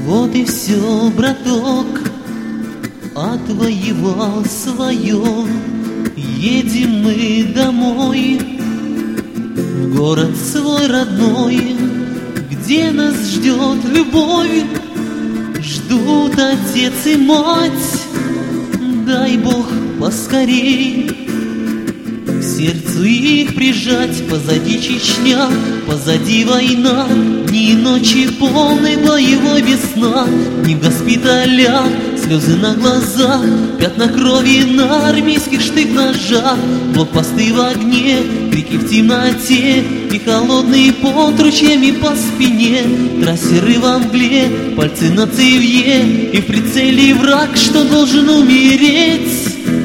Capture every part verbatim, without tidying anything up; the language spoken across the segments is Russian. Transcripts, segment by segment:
Вот и все, браток, отвоевал свое. Едем мы домой, в город свой родной, где нас ждет любовь, ждут отец и мать. Дай Бог поскорей к сердцу их прижать. Позади Чечня, позади война, дни и ночи полной боевой весна. Дни в госпиталях, слезы на глазах, пятна крови на армейских штык-ножах. Блокпосты в огне, крики в темноте и холодный пот ручьями по спине. Трассеры во мгле, пальцы на цевье, и в прицеле враг, что должен умереть.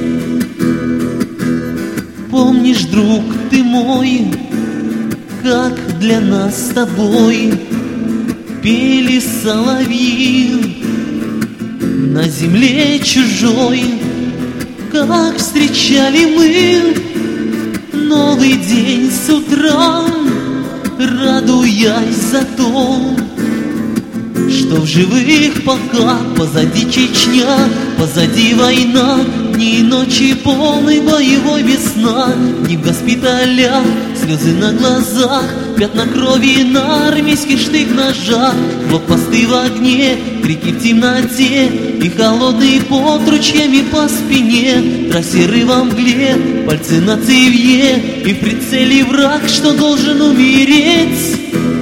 Помнишь, друг ты мой, как для нас с тобой пели соловьи на земле чужой, как встречали мы новый день с утра, радуясь за то, что в живых пока. Позади Чечня, позади война, дни и ночи полной боевой весна. Дни в госпиталях, слезы на глазах, пятна крови на армейских штык-ножах. Блокпосты в огне, крики в темноте и холодный пот ручьями по спине. Трассеры во мгле, пальцы на цевье, и в прицеле враг, что должен умереть.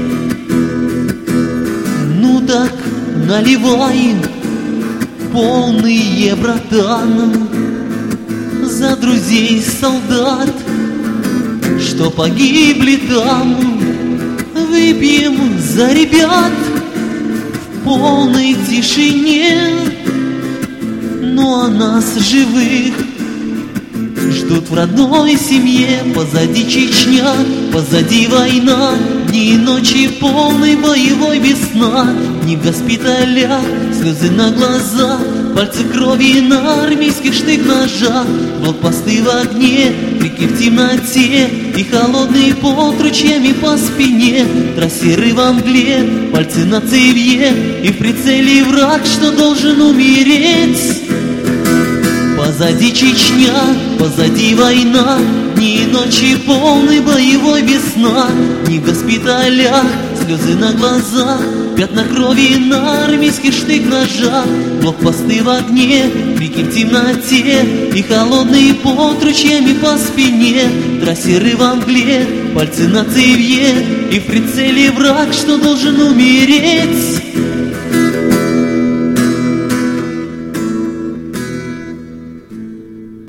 Ну так наливай, полные, братан, за друзей солдат, что погибли там. Выпьем за ребят в полной тишине. Ну а нас живых ждут в родной семье. Позади Чечня, позади война, дни и ночи полной боевой весна. Дни в госпиталях, слезы на глазах, пальцы крови на армейских штык-ножах. Блокпосты в огне, крики в темноте и холодный пот ручьями по спине. Трассеры во мгле, пальцы на цевье, и в прицеле враг, что должен умереть. Позади Чечня, позади война, дни и ночи полной боевой весна. Дни в госпиталях, слезы на глазах, пятна крови на армейских штык-ножах. Блокпосты в огне, крики в темноте и холодный пот ручьями по спине. Трассеры во мгле, пальцы на цевье, и в прицеле враг, что должен умереть.